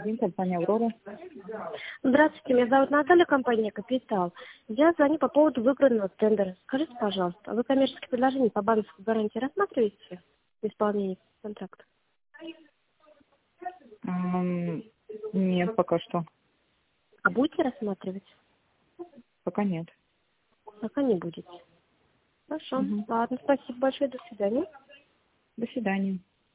день, компания «Аврора». Здравствуйте, меня зовут Наталья, компания «Капитал». Я звоню по поводу выигранного тендера. Скажите, пожалуйста, вы коммерческие предложения по банковской гарантии рассматриваете в исполнении контракта? Нет, пока что. А будете рассматривать? Пока нет. Пока не будете. Хорошо. Мгм. Ладно, спасибо большое, до свидания. До свидания.